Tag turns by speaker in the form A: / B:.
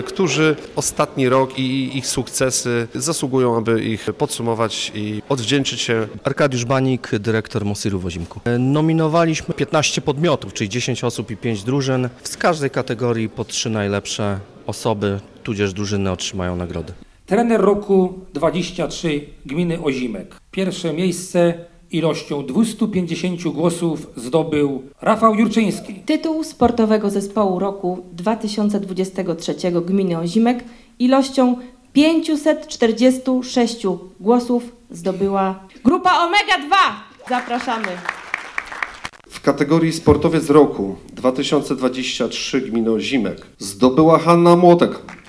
A: którzy ostatni rok i ich sukcesy zasługują, aby ich podsumować i odwdzięczyć się.
B: Arkadiusz Banik, dyrektor Mosyru w Ozimku. Nominowaliśmy 15 podmiotów, czyli 10 osób i 5 drużyn. Z każdej kategorii po 3 najlepsze osoby, tudzież drużyny otrzymają nagrody.
C: Trener roku 23 gminy Ozimek. Pierwsze miejsce ilością 250 głosów zdobył Rafał Jurczyński.
D: Tytuł sportowego zespołu roku 2023 gminy Ozimek ilością 546 głosów zdobyła grupa Omega 2. Zapraszamy.
E: W kategorii sportowiec roku 2023 gminy Ozimek zdobyła Hanna Młotek.